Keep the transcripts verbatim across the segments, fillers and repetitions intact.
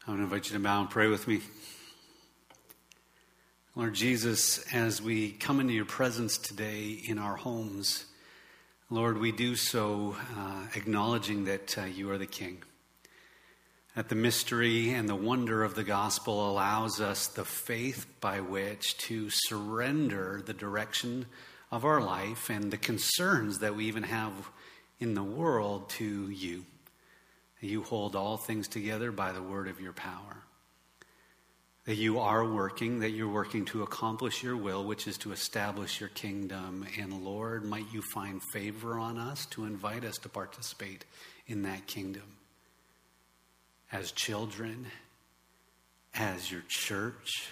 I want to invite you to bow and pray with me. Lord Jesus, as we come into your presence today in our homes, Lord, we do so uh, acknowledging that uh, you are the King. That the mystery and the wonder of the gospel allows us the faith by which to surrender the direction of our life and the concerns that we even have in the world to you. You hold all things together by the word of your power. That you are working, that you're working to accomplish your will, which is to establish your kingdom. And Lord, might you find favor on us to invite us to participate in that kingdom. As children, as your church,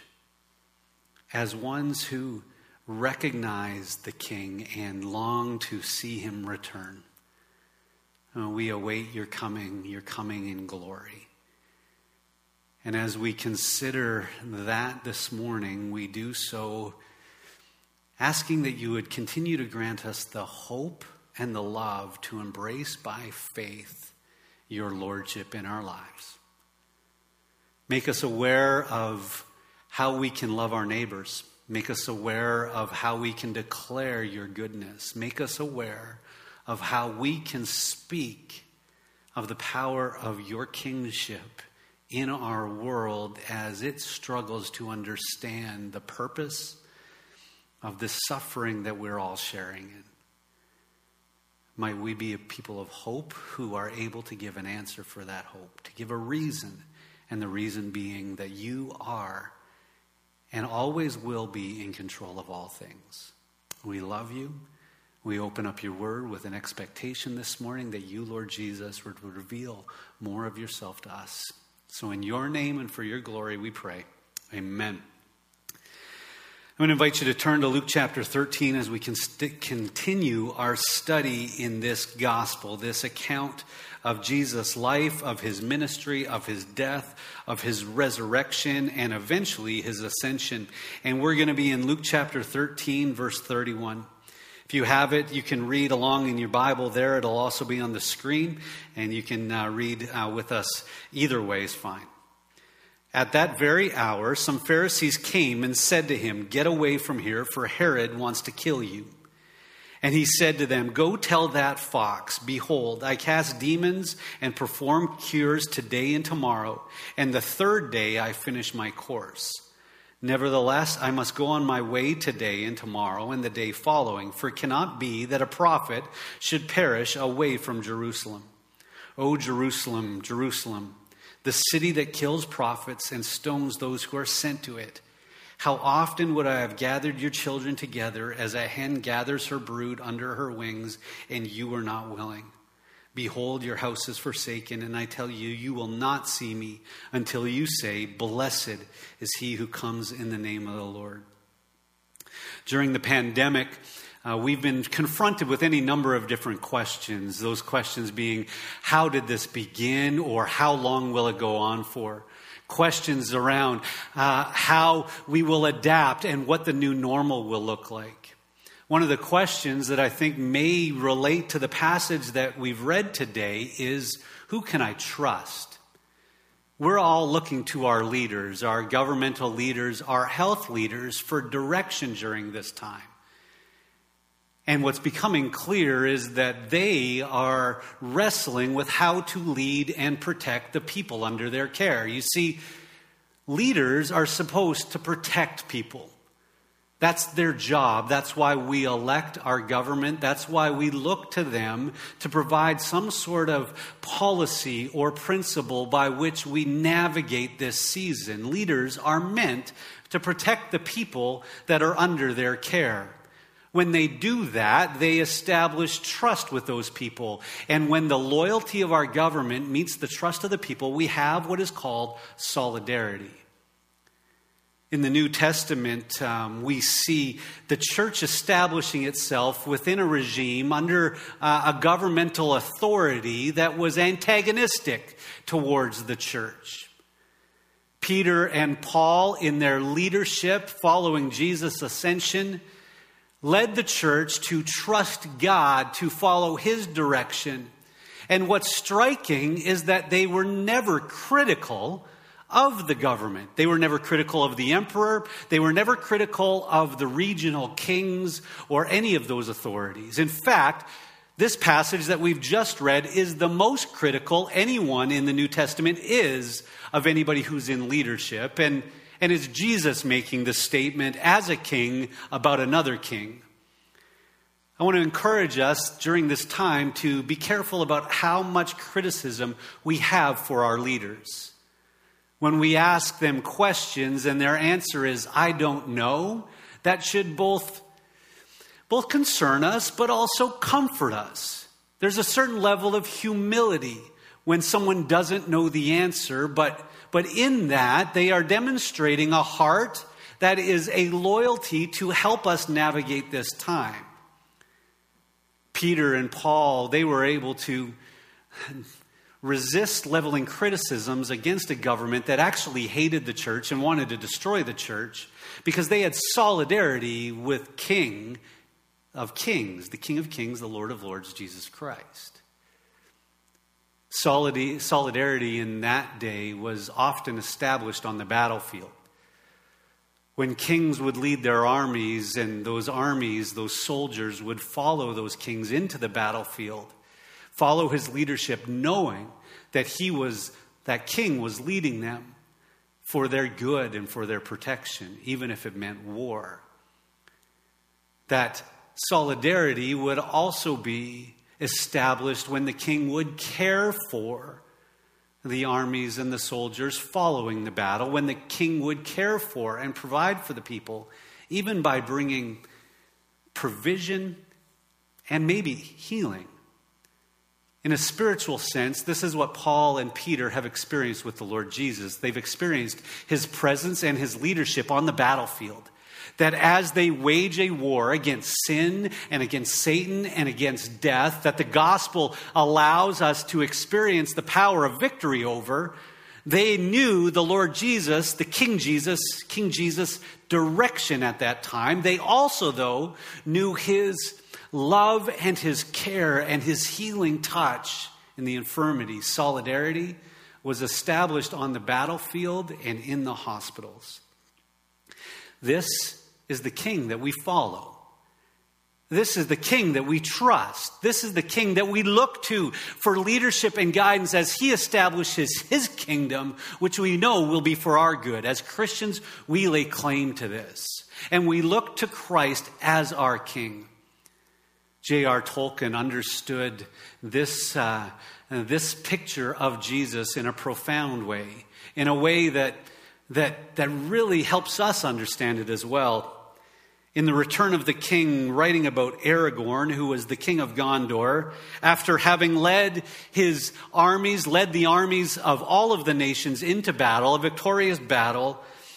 as ones who recognize the King and long to see him return. We await your coming, your coming in glory. And as we consider that this morning, we do so asking that you would continue to grant us the hope and the love to embrace by faith your lordship in our lives. Make us aware of how we can love our neighbors. Make us aware of how we can declare your goodness. Make us aware of how we can speak of the power of your kingship in our world as it struggles to understand the purpose of the suffering that we're all sharing in. Might we be a people of hope who are able to give an answer for that hope, to give a reason, and the reason being that you are and always will be in control of all things. We love you. We open up your word with an expectation this morning that you, Lord Jesus, would reveal more of yourself to us. So in your name and for your glory, we pray. Amen. I'm going to invite you to turn to Luke chapter thirteen as we can st- continue our study in this gospel, this account of Jesus' life, of his ministry, of his death, of his resurrection, and eventually his ascension. And we're going to be in Luke chapter thirteen, verse thirty-one. If you have it, you can read along in your Bible there. It'll also be on the screen, and you can uh, read uh, with us. Either way is fine. At that very hour, some Pharisees came and said to him, "Get away from here, for Herod wants to kill you." And he said to them, "Go tell that fox, behold, I cast demons and perform cures today and tomorrow, and the third day I finish my course. Nevertheless, I must go on my way today and tomorrow and the day following, for it cannot be that a prophet should perish away from Jerusalem. O Jerusalem, Jerusalem, the city that kills prophets and stones those who are sent to it. How often would I have gathered your children together as a hen gathers her brood under her wings, and you were not willing? Behold, your house is forsaken, and I tell you, you will not see me until you say, 'Blessed is he who comes in the name of the Lord.'" During the pandemic, uh, we've been confronted with any number of different questions. Those questions being, how did this begin, or how long will it go on for? Questions around uh, how we will adapt and what the new normal will look like. One of the questions that I think may relate to the passage that we've read today is, who can I trust? We're all looking to our leaders, our governmental leaders, our health leaders for direction during this time. And what's becoming clear is that they are wrestling with how to lead and protect the people under their care. You see, leaders are supposed to protect people. That's their job. That's why we elect our government. That's why we look to them to provide some sort of policy or principle by which we navigate this season. Leaders are meant to protect the people that are under their care. When they do that, they establish trust with those people. And when the loyalty of our government meets the trust of the people, we have what is called solidarity. In the New Testament, um, we see the church establishing itself within a regime under uh, a governmental authority that was antagonistic towards the church. Peter and Paul, in their leadership following Jesus' ascension, led the church to trust God, to follow his direction. And what's striking is that they were never critical of the government. They were never critical of the emperor. They were never critical of the regional kings or any of those authorities. In fact, this passage that we've just read is the most critical anyone in the New Testament is of anybody who's in leadership. And, and it's Jesus making the statement as a king about another king. I want to encourage us during this time to be careful about how much criticism we have for our leaders. When we ask them questions and their answer is, I don't know, that should both both concern us, but also comfort us. There's a certain level of humility when someone doesn't know the answer, but, but in that, they are demonstrating a heart that is a loyalty to help us navigate this time. Peter and Paul, they were able to resist leveling criticisms against a government that actually hated the church and wanted to destroy the church because they had solidarity with King of Kings, the King of Kings, the Lord of Lords, Jesus Christ. Solidarity in that day was often established on the battlefield. When kings would lead their armies, and those armies, those soldiers would follow those kings into the battlefield, follow his leadership, knowing that he was, that king was leading them for their good and for their protection, even if it meant war. That solidarity would also be established when the king would care for the armies and the soldiers following the battle, when the king would care for and provide for the people, even by bringing provision and maybe healing. In a spiritual sense, this is what Paul and Peter have experienced with the Lord Jesus. They've experienced his presence and his leadership on the battlefield. That as they wage a war against sin and against Satan and against death, that the gospel allows us to experience the power of victory over, they knew the Lord Jesus, the King Jesus, King Jesus' direction at that time. They also, though, knew his love and his care and his healing touch in the infirmity. Solidarity was established on the battlefield and in the hospitals. This is the king that we follow. This is the king that we trust. This is the king that we look to for leadership and guidance as he establishes his kingdom, which we know will be for our good. As Christians, we lay claim to this. And we look to Christ as our king. J R Tolkien understood this, uh, this picture of Jesus in a profound way, in a way that That, that really helps us understand it as well. In The Return of the King, writing about Aragorn, who was the king of Gondor, after having led his armies, led the armies of all of the nations into battle, a victorious battle,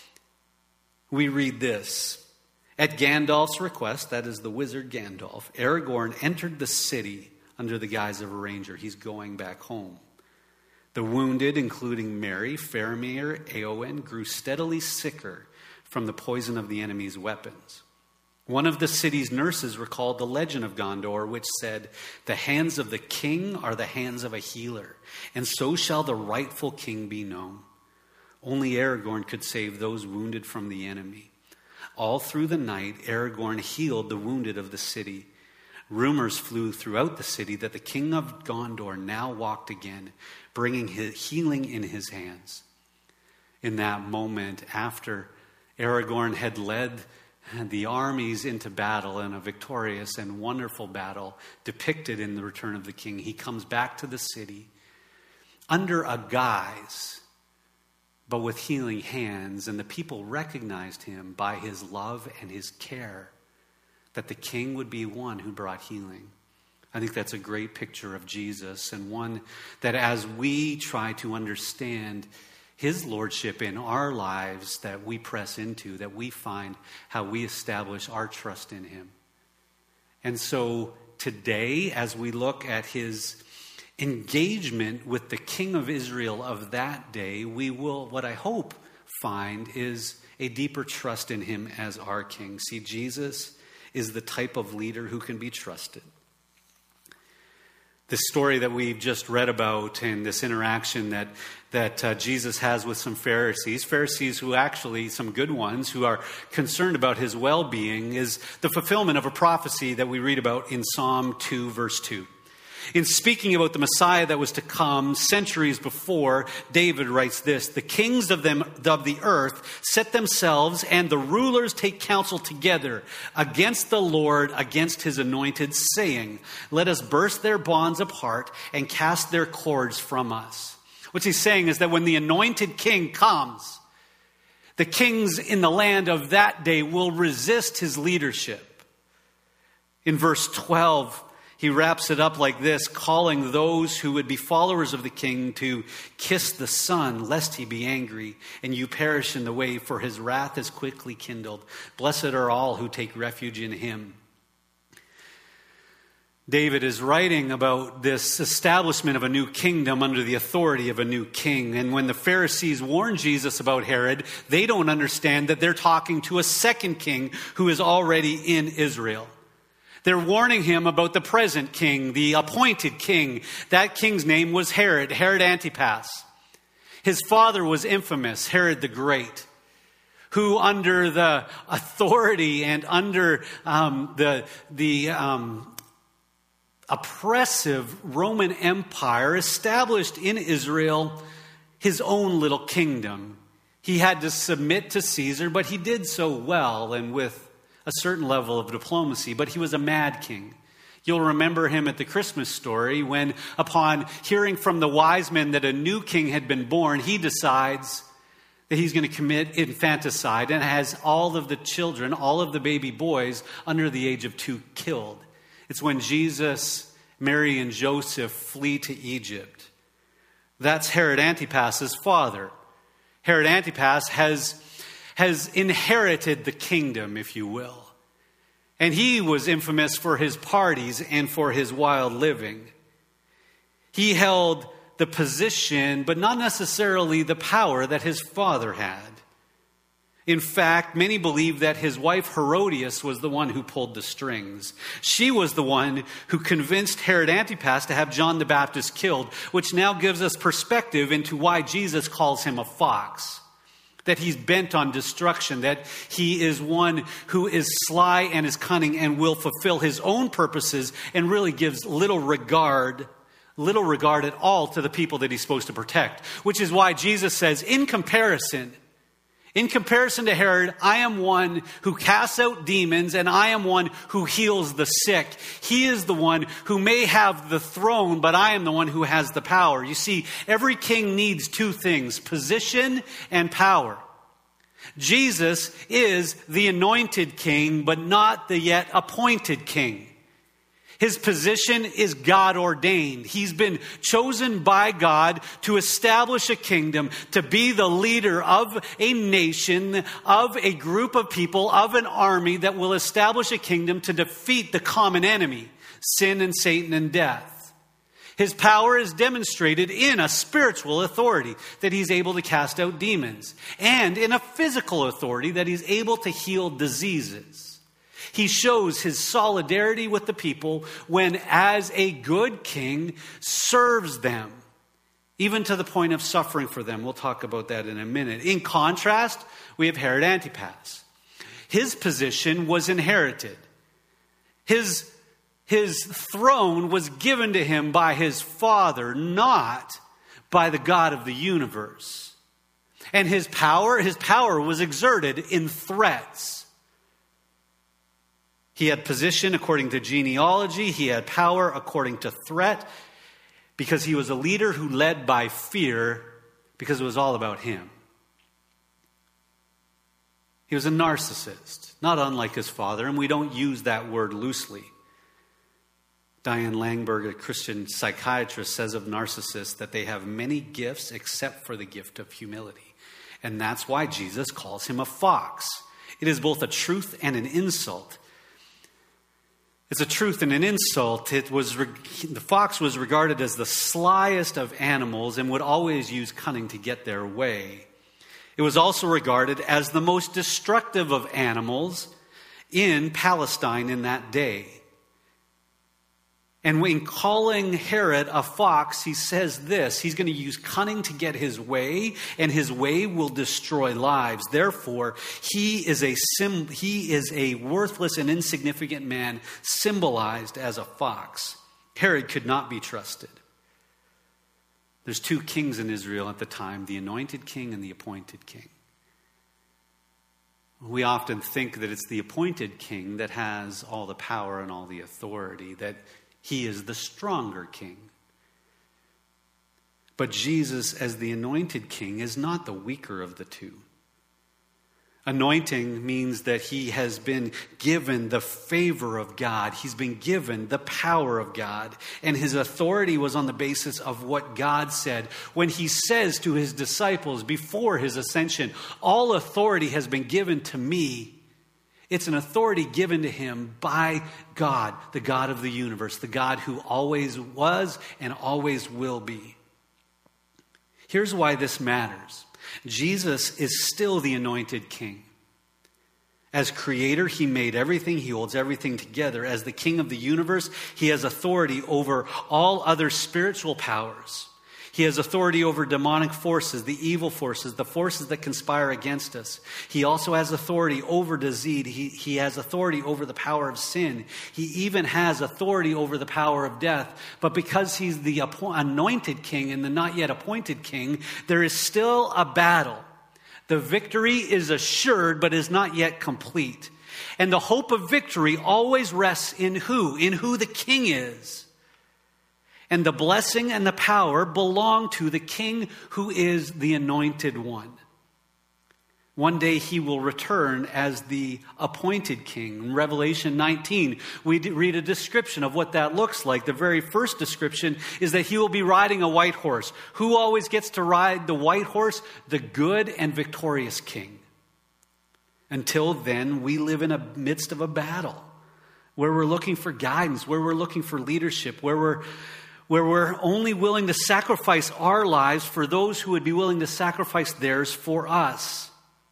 we read this. At Gandalf's request, that is the wizard Gandalf, Aragorn entered the city under the guise of a ranger. He's going back home. The wounded, including Merry, Faramir, Eowyn, grew steadily sicker from the poison of the enemy's weapons. One of the city's nurses recalled the legend of Gondor, which said, "The hands of the king are the hands of a healer, and so shall the rightful king be known." Only Aragorn could save those wounded from the enemy. All through the night, Aragorn healed the wounded of the city. Rumors flew throughout the city that the king of Gondor now walked again, bringing his healing in his hands. In that moment, after Aragorn had led the armies into battle in a victorious and wonderful battle depicted in The Return of the King, he comes back to the city under a guise, but with healing hands, and the people recognized him by his love and his care, that the king would be one who brought healing. I think that's a great picture of Jesus, and one that as we try to understand his lordship in our lives, that we press into, that we find how we establish our trust in him. And so today, as we look at his engagement with the king of Israel of that day, we will, what I hope, find is a deeper trust in him as our king. See, Jesus is the type of leader who can be trusted. This story that we've just read about and this interaction that that uh, Jesus has with some Pharisees, Pharisees who actually, some good ones, who are concerned about his well-being, is the fulfillment of a prophecy that we read about in Psalm two, verse two. In speaking about the Messiah that was to come centuries before, David writes this: "The kings of them of the earth set themselves, and the rulers take counsel together against the Lord, against his anointed, saying, let us burst their bonds apart and cast their cords from us." What he's saying is that when the anointed king comes, the kings in the land of that day will resist his leadership. In verse twelve, he wraps it up like this, calling those who would be followers of the king to kiss the Son, lest he be angry, and you perish in the way, for his wrath is quickly kindled. Blessed are all who take refuge in him. David is writing about this establishment of a new kingdom under the authority of a new king. And when the Pharisees warn Jesus about Herod, they don't understand that they're talking to a second king who is already in Israel. They're warning him about the present king, the appointed king. That king's name was Herod, Herod Antipas. His father was infamous, Herod the Great, who under the authority and under um, the, the um, oppressive Roman Empire established in Israel his own little kingdom. He had to submit to Caesar, but he did so well and with a certain level of diplomacy, but he was a mad king. You'll remember him at the Christmas story when, upon hearing from the wise men that a new king had been born, he decides that he's going to commit infanticide and has all of the children, all of the baby boys under the age of two killed. It's when Jesus, Mary, and Joseph flee to Egypt. That's Herod Antipas's father. Herod Antipas has has inherited the kingdom, if you will. And he was infamous for his parties and for his wild living. He held the position, but not necessarily the power that his father had. In fact, many believe that his wife Herodias was the one who pulled the strings. She was the one who convinced Herod Antipas to have John the Baptist killed, which now gives us perspective into why Jesus calls him a fox. That he's bent on destruction, that he is one who is sly and is cunning and will fulfill his own purposes and really gives little regard, little regard at all to the people that he's supposed to protect. Which is why Jesus says, in comparison, in comparison to Herod, I am one who casts out demons and I am one who heals the sick. He is the one who may have the throne, but I am the one who has the power. You see, every king needs two things, position and power. Jesus is the anointed king, but not the yet appointed king. His position is God ordained. He's been chosen by God to establish a kingdom, to be the leader of a nation, of a group of people, of an army that will establish a kingdom to defeat the common enemy, sin and Satan and death. His power is demonstrated in a spiritual authority, that he's able to cast out demons, and in a physical authority, that he's able to heal diseases. He shows his solidarity with the people when, as a good king, serves them, even to the point of suffering for them. We'll talk about that in a minute. In contrast, we have Herod Antipas. His position was inherited. His, his throne was given to him by his father, not by the God of the universe. And his power, his power was exerted in threats. He had position according to genealogy. He had power according to threat, because he was a leader who led by fear, because it was all about him. He was a narcissist, not unlike his father, and we don't use that word loosely. Diane Langberg, a Christian psychiatrist, says of narcissists that they have many gifts except for the gift of humility. And that's why Jesus calls him a fox. It is both a truth and an insult. It's a truth and an insult. It was the fox was regarded as the slyest of animals and would always use cunning to get their way. It was also regarded as the most destructive of animals in Palestine in that day. And in calling Herod a fox, he says this: he's going to use cunning to get his way, and his way will destroy lives. Therefore, he is a sim- he is a worthless and insignificant man, symbolized as a fox. Herod could not be trusted. There's two kings in Israel at the time, the anointed king and the appointed king. We often think that it's the appointed king that has all the power and all the authority, that he is the stronger king. But Jesus, as the anointed king, is not the weaker of the two. Anointing means that he has been given the favor of God. He's been given the power of God. And his authority was on the basis of what God said. When he says to his disciples before his ascension, all authority has been given to me, it's an authority given to him by God, the God of the universe, the God who always was and always will be. Here's why this matters. Jesus is still the anointed king. As creator, he made everything. He holds everything together. As the king of the universe, he has authority over all other spiritual powers. He has authority over demonic forces, the evil forces, the forces that conspire against us. He also has authority over disease. He, he has authority over the power of sin. He even has authority over the power of death. But because he's the anointed king and the not yet appointed king, there is still a battle. The victory is assured, but is not yet complete. And the hope of victory always rests in who? In who the king is. And the blessing and the power belong to the king who is the anointed one. One day he will return as the appointed king. In Revelation nineteen, we read a description of what that looks like. The very first description is that he will be riding a white horse. Who always gets to ride the white horse? The good and victorious king. Until then, we live in the midst of a battle where we're looking for guidance, where we're looking for leadership, where we're where we're only willing to sacrifice our lives for those who would be willing to sacrifice theirs for us.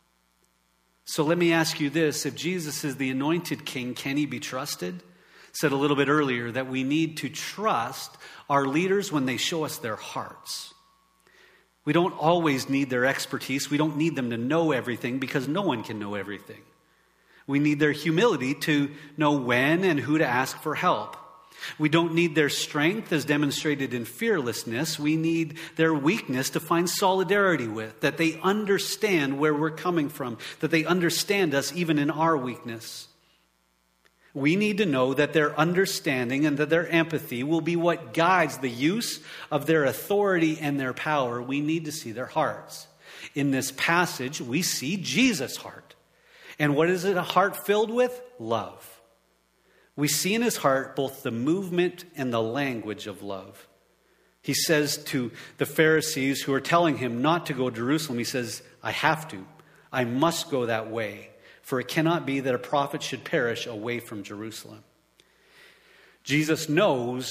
So let me ask you this. If Jesus is the anointed king, can he be trusted? I said a little bit earlier that we need to trust our leaders when they show us their hearts. We don't always need their expertise. We don't need them to know everything because no one can know everything. We need their humility to know when and who to ask for help. We don't need their strength as demonstrated in fearlessness. We need their weakness to find solidarity with, that they understand where we're coming from, that they understand us even in our weakness. We need to know that their understanding and that their empathy will be what guides the use of their authority and their power. We need to see their hearts. In this passage, we see Jesus' heart. And what is it a heart filled with? Love. We see in his heart both the movement and the language of love. He says to the Pharisees who are telling him not to go to Jerusalem, he says, I have to. I must go that way, for it cannot be that a prophet should perish away from Jerusalem. Jesus knows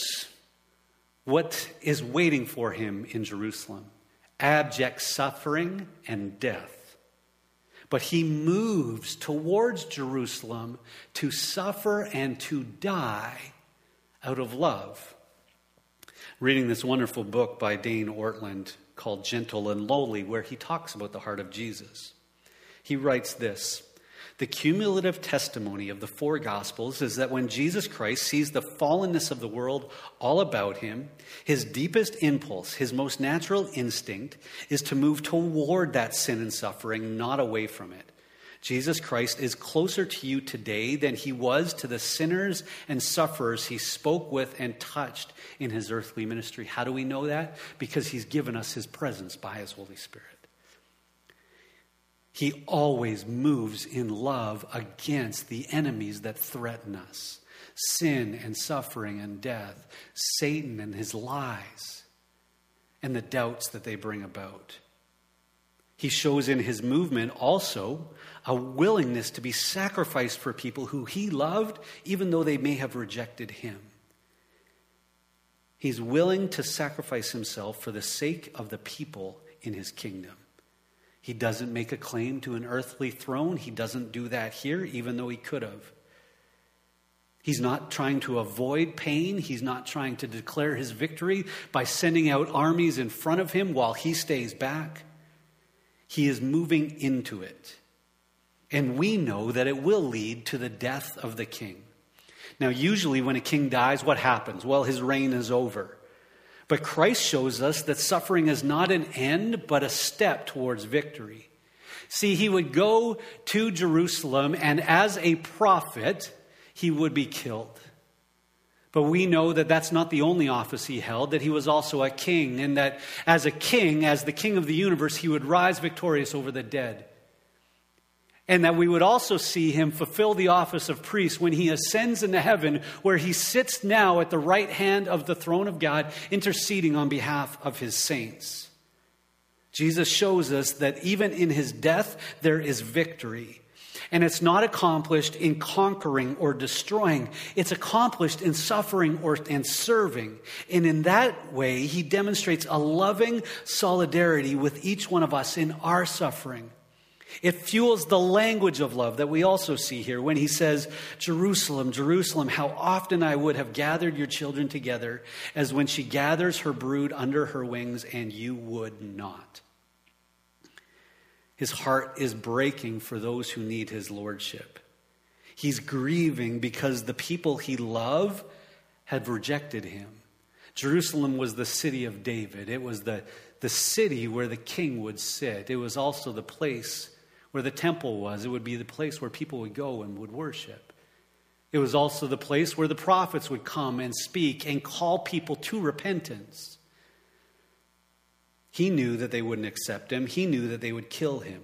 what is waiting for him in Jerusalem: abject suffering and death. But he moves towards Jerusalem to suffer and to die out of love. Reading this wonderful book by Dane Ortland called Gentle and Lowly, where he talks about the heart of Jesus. He writes this: the cumulative testimony of the four Gospels is that when Jesus Christ sees the fallenness of the world all about him, his deepest impulse, his most natural instinct, is to move toward that sin and suffering, not away from it. Jesus Christ is closer to you today than he was to the sinners and sufferers he spoke with and touched in his earthly ministry. How do we know that? Because he's given us his presence by his Holy Spirit. He always moves in love against the enemies that threaten us: sin and suffering and death, Satan and his lies, and the doubts that they bring about. He shows in his movement also a willingness to be sacrificed for people who he loved, even though they may have rejected him. He's willing to sacrifice himself for the sake of the people in his kingdom. He doesn't make a claim to an earthly throne. He doesn't do that here, even though he could have. He's not trying to avoid pain. He's not trying to declare his victory by sending out armies in front of him while he stays back. He is moving into it. And we know that it will lead to the death of the king. Now, usually when a king dies, what happens? Well, his reign is over. But Christ shows us that suffering is not an end, but a step towards victory. See, he would go to Jerusalem, and as a prophet, he would be killed. But we know that that's not the only office he held, that he was also a king, and that as a king, as the king of the universe, he would rise victorious over the dead. And that we would also see him fulfill the office of priest when he ascends into heaven, where he sits now at the right hand of the throne of God, interceding on behalf of his saints. Jesus shows us that even in his death, there is victory. And it's not accomplished in conquering or destroying. It's accomplished in suffering or and serving. And in that way, he demonstrates a loving solidarity with each one of us in our suffering. It fuels the language of love that we also see here when he says, Jerusalem, Jerusalem, how often I would have gathered your children together as when she gathers her brood under her wings, and you would not. His heart is breaking for those who need his lordship. He's grieving because the people he loved had rejected him. Jerusalem was the city of David. It was the, the city where the king would sit. It was also the place where the temple was. It would be the place where people would go and would worship. It was also the place where the prophets would come and speak and call people to repentance. He knew that they wouldn't accept him. He knew that they would kill him.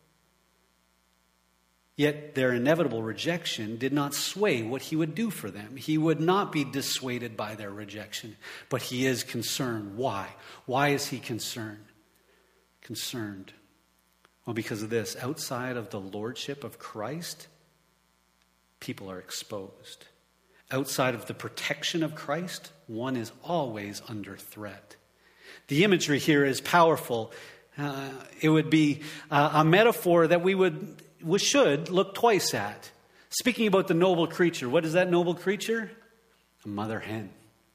Yet their inevitable rejection did not sway what he would do for them. He would not be dissuaded by their rejection, but he is concerned. Why? Why is he concerned? Concerned. Well, because of this. Outside of the lordship of Christ, people are exposed. Outside of the protection of Christ, one is always under threat. The imagery here is powerful. Uh, it would be uh, a metaphor that we would, we should look twice at. Speaking about the noble creature, what is that noble creature? A mother hen.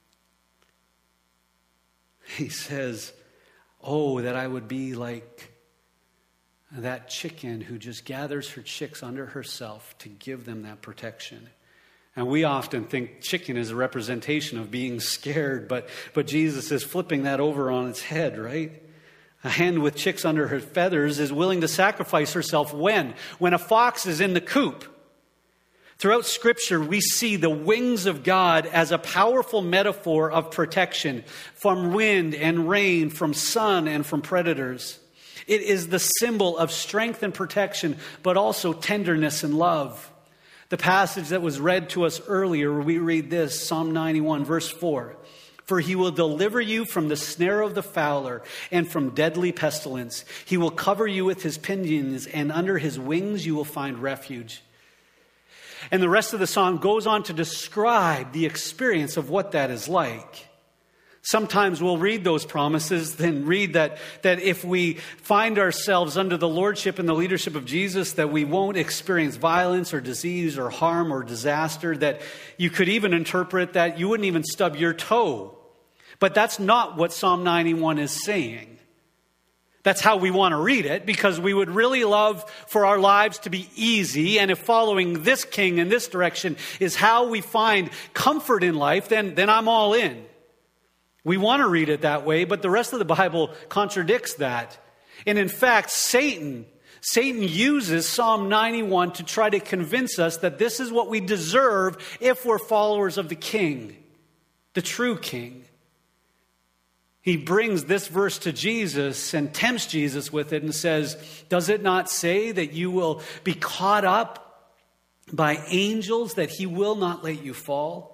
He says, oh, that I would be like that chicken who just gathers her chicks under herself to give them that protection. And we often think chicken is a representation of being scared, but, but Jesus is flipping that over on its head, right? A hen with chicks under her feathers is willing to sacrifice herself when? When a fox is in the coop. Throughout Scripture, we see the wings of God as a powerful metaphor of protection from wind and rain, from sun and from predators. It is the symbol of strength and protection, but also tenderness and love. The passage that was read to us earlier, we read this, Psalm ninety-one, verse four. For he will deliver you from the snare of the fowler and from deadly pestilence. He will cover you with his pinions, and under his wings you will find refuge. And the rest of the song goes on to describe the experience of what that is like. Sometimes we'll read those promises, then read that, that if we find ourselves under the lordship and the leadership of Jesus, that we won't experience violence or disease or harm or disaster, that you could even interpret that you wouldn't even stub your toe. But that's not what Psalm ninety-one is saying. That's how we want to read it, because we would really love for our lives to be easy. And if following this king in this direction is how we find comfort in life, then, then I'm all in. We want to read it that way, but the rest of the Bible contradicts that. And in fact, Satan, Satan uses Psalm ninety-one to try to convince us that this is what we deserve if we're followers of the King, the true King. He brings this verse to Jesus and tempts Jesus with it and says, does it not say that you will be caught up by angels, that he will not let you fall?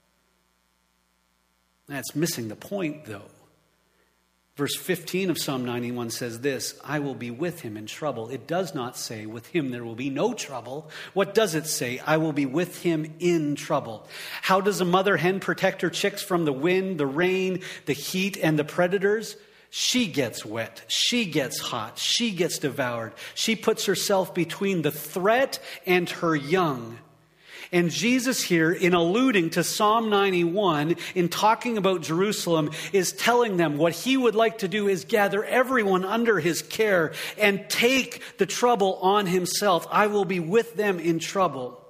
That's missing the point, though. Verse fifteen of Psalm ninety-one says this, I will be with him in trouble. It does not say with him there will be no trouble. What does it say? I will be with him in trouble. How does a mother hen protect her chicks from the wind, the rain, the heat, and the predators? She gets wet. She gets hot. She gets devoured. She puts herself between the threat and her young. And Jesus here, in alluding to Psalm ninety-one, in talking about Jerusalem, is telling them what he would like to do is gather everyone under his care and take the trouble on himself. I will be with them in trouble.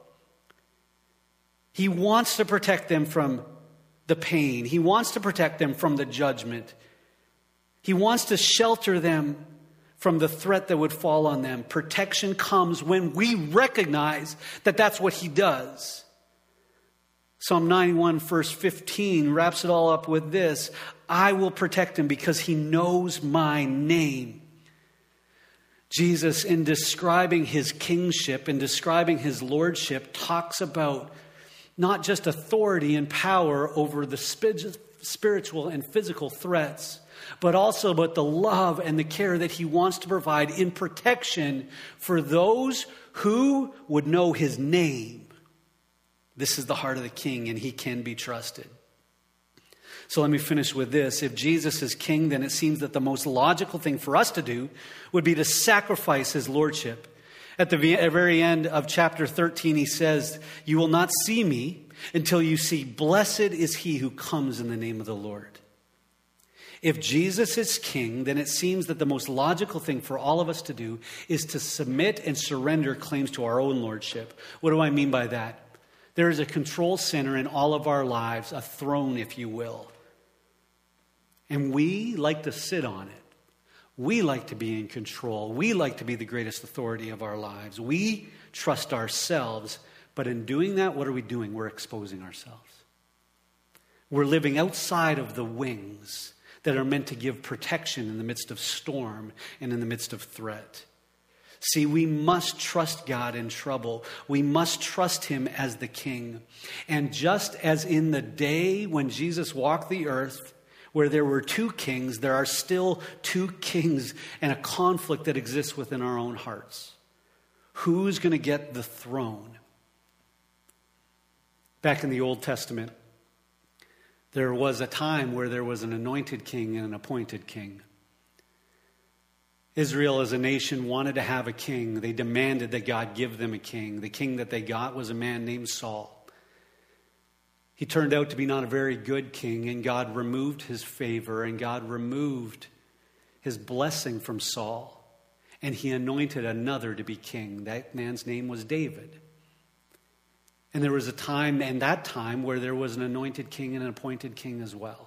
He wants to protect them from the pain. He wants to protect them from the judgment. He wants to shelter them from the threat that would fall on them. Protection comes when we recognize that that's what he does. Psalm ninety-one, verse fifteen, wraps it all up with this: I will protect him because he knows my name. Jesus, in describing his kingship, in describing his lordship, talks about not just authority and power over the spiritual and physical threats, but also about the love and the care that he wants to provide in protection for those who would know his name. This is the heart of the king, and he can be trusted. So let me finish with this. If Jesus is king, then it seems that the most logical thing for us to do would be to sacrifice his lordship. At the very end of chapter thirteen, he says, you will not see me until you see, blessed is he who comes in the name of the Lord. If Jesus is king, then it seems that the most logical thing for all of us to do is to submit and surrender claims to our own lordship. What do I mean by that? There is a control center in all of our lives, a throne, if you will. And we like to sit on it. We like to be in control. We like to be the greatest authority of our lives. We trust ourselves. But in doing that, what are we doing? We're exposing ourselves. We're living outside of the wings that are meant to give protection in the midst of storm and in the midst of threat. See, we must trust God in trouble. We must trust him as the king. And just as in the day when Jesus walked the earth, where there were two kings, there are still two kings and a conflict that exists within our own hearts. Who's going to get the throne? Back in the Old Testament, there was a time where there was an anointed king and an appointed king. Israel as a nation wanted to have a king. They demanded that God give them a king. The king that they got was a man named Saul. He turned out to be not a very good king, and God removed his favor, and God removed his blessing from Saul, and he anointed another to be king. That man's name was David. And there was a time, and that time, where there was an anointed king and an appointed king as well.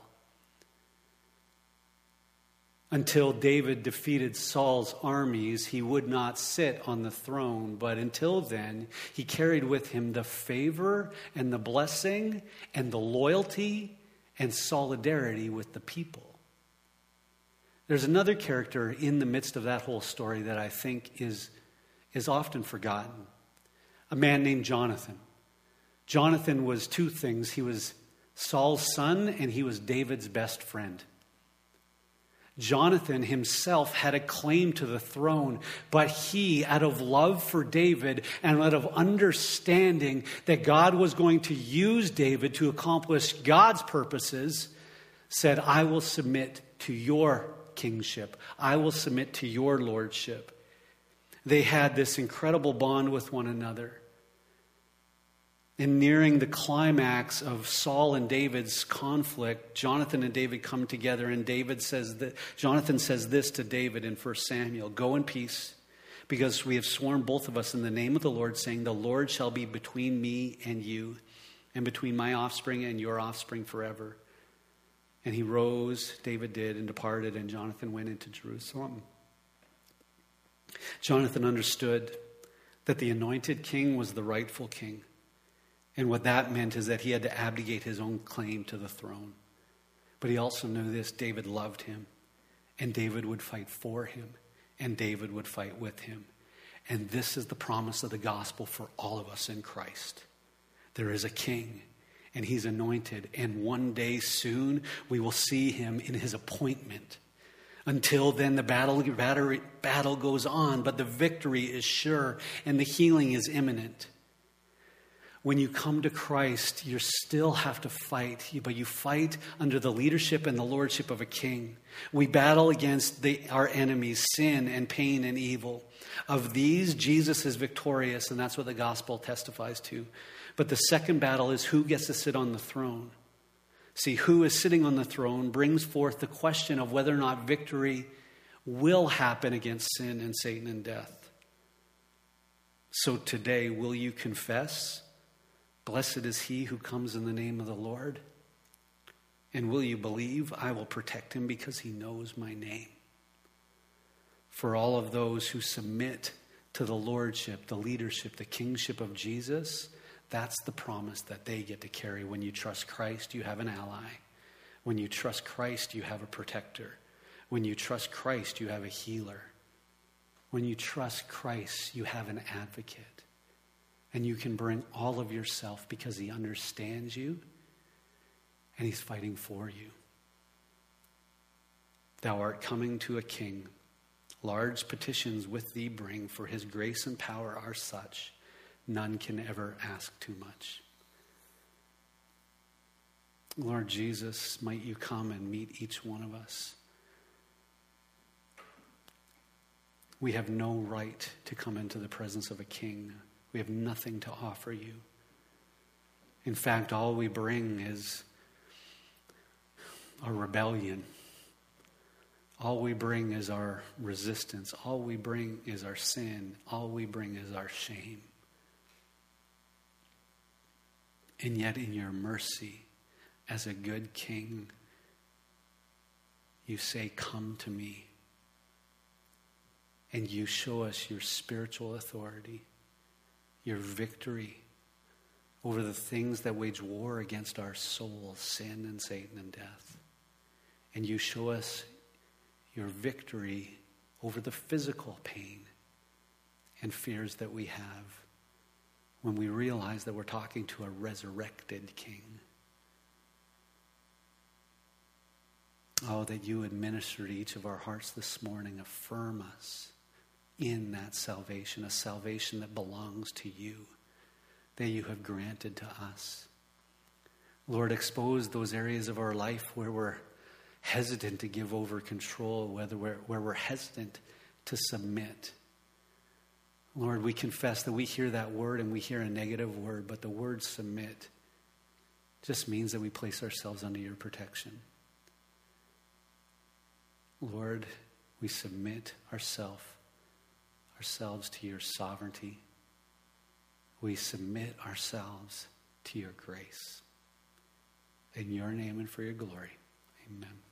Until David defeated Saul's armies, he would not sit on the throne. But until then, he carried with him the favor and the blessing and the loyalty and solidarity with the people. There's another character in the midst of that whole story that I think is, is often forgotten. A man named Jonathan. Jonathan was two things. He was Saul's son and he was David's best friend. Jonathan himself had a claim to the throne, but he, out of love for David and out of understanding that God was going to use David to accomplish God's purposes, said, I will submit to your kingship. I will submit to your lordship. They had this incredible bond with one another. In nearing the climax of Saul and David's conflict, Jonathan and David come together, and David says that Jonathan says this to David in First Samuel, go in peace, because we have sworn both of us in the name of the Lord, saying, the Lord shall be between me and you, and between my offspring and your offspring forever. And he rose, David did, and departed, and Jonathan went into Jerusalem. Jonathan understood that the anointed king was the rightful king. And what that meant is that he had to abdicate his own claim to the throne. But he also knew this: David loved him, and David would fight for him, and David would fight with him. And this is the promise of the gospel for all of us in Christ. There is a king, and he's anointed, and one day soon we will see him in his appointment. Until then, the battle, battle, battle goes on, but the victory is sure, and the healing is imminent. When you come to Christ, you still have to fight, but you fight under the leadership and the lordship of a king. We battle against the, our enemies, sin and pain and evil. Of these, Jesus is victorious, and that's what the gospel testifies to. But the second battle is who gets to sit on the throne. See, who is sitting on the throne brings forth the question of whether or not victory will happen against sin and Satan and death. So today, will you confess, "Blessed is he who comes in the name of the Lord"? And will you believe, "I will protect him because he knows my name"? For all of those who submit to the lordship, the leadership, the kingship of Jesus, that's the promise that they get to carry. When you trust Christ, you have an ally. When you trust Christ, you have a protector. When you trust Christ, you have a healer. When you trust Christ, you have an advocate. And you can bring all of yourself because he understands you and he's fighting for you. Thou art coming to a king. Large petitions with thee bring, for his grace and power are such, none can ever ask too much. Lord Jesus, might you come and meet each one of us. We have no right to come into the presence of a king. We have nothing to offer you. In fact, all we bring is our rebellion. All we bring is our resistance. All we bring is our sin. All we bring is our shame. And yet in your mercy, as a good king, you say, "Come to me." And you show us your spiritual authority, your victory over the things that wage war against our soul, sin and Satan and death. And you show us your victory over the physical pain and fears that we have when we realize that we're talking to a resurrected king. Oh, that you would minister to each of our hearts this morning, affirm us in that salvation, a salvation that belongs to you, that you have granted to us. Lord, expose those areas of our life where we're hesitant to give over control, whether we're, where we're hesitant to submit. Lord, we confess that we hear that word and we hear a negative word, but the word submit just means that we place ourselves under your protection. Lord, we submit ourselves ourselves to your sovereignty. We submit ourselves to your grace. In your name and for your glory. Amen.